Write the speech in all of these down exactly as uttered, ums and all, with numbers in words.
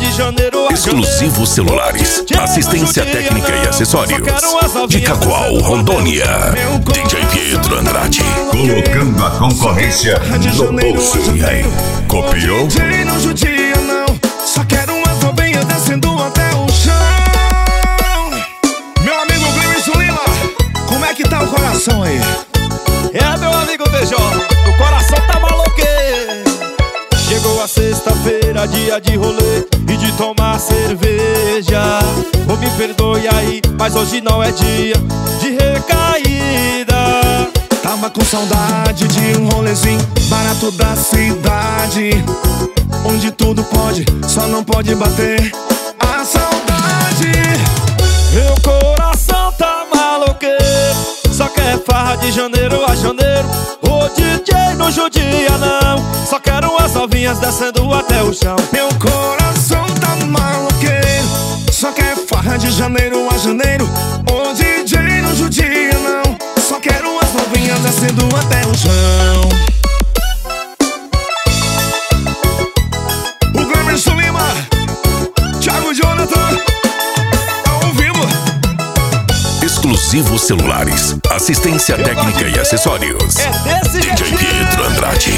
de janeiro a Exclusivo Celulares, assistência técnica e acessórios. De Cacoal, Rondônia. D J Pietro Andrade. Colocando a concorrência no bolso. E aí, copiou? D J não judia não, só quero umas novinhas descendo até o chão. Meu amigo Gleison Lima, como é que tá o coração aí? É, meu amigo D J, o coração tá maloqueiro. Chegou a sexta-feira, dia de rolê e de tomar cerveja. Oh, me perdoe aí, mas hoje não é dia de recaída. Tava com saudade de um rolezinho barato da cidade, onde tudo pode, só não pode bater a saudade. Meu coração tá maloqueiro, só quer farra de janeiro a janeiro. O D J não judia não, só quero as novinhas descendo até o chão. Meu coração tá maloqueiro, só quer farra de janeiro a janeiro. O D J não judia não, só quero as novinhas descendo até o chão. O Gleison Lima, Thiago Jonathan, ao vivo. Exclusivo Celulares, assistência técnica e acessórios. É desse D J Pietro Andrade.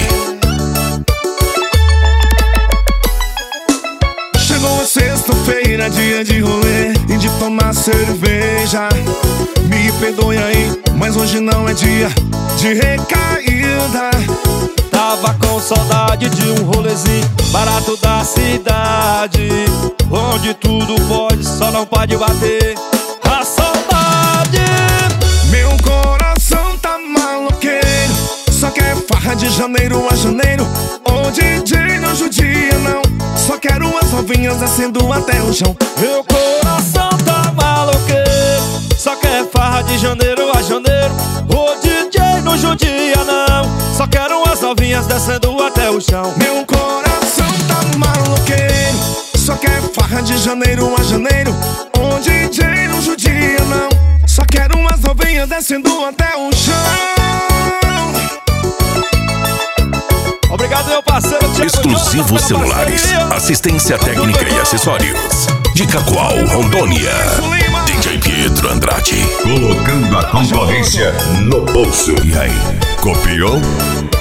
Chegou a sexta-feira, dia de rolê e de tomar cerveja. Me perdoe aí, mas hoje não é dia de recaída. Tava com saudade de um rolezinho barato da cidade, onde tudo pode, só não pode bater a saudade. Meu coração tá maloqueiro, só quer farra de janeiro a janeiro. O D J não judia não, só quero as novinhas descendo até o chão. Meu coração tá maloqueiro, só quer farra de janeiro a janeiro. O D J não judia não, só quero as novinhas descendo até o chão. Meu coração tá maloqueiro, só quer farra de janeiro a janeiro. O D J não judia não, só quero as novinhas descendo até o chão. Obrigado, meu parceiro Thiago. Exclusivo Celulares, assistência técnica e acessórios. De Cacoal, Rondônia. D J Pietro Andrade. Colocando a concorrência no bolso. E aí, copiou?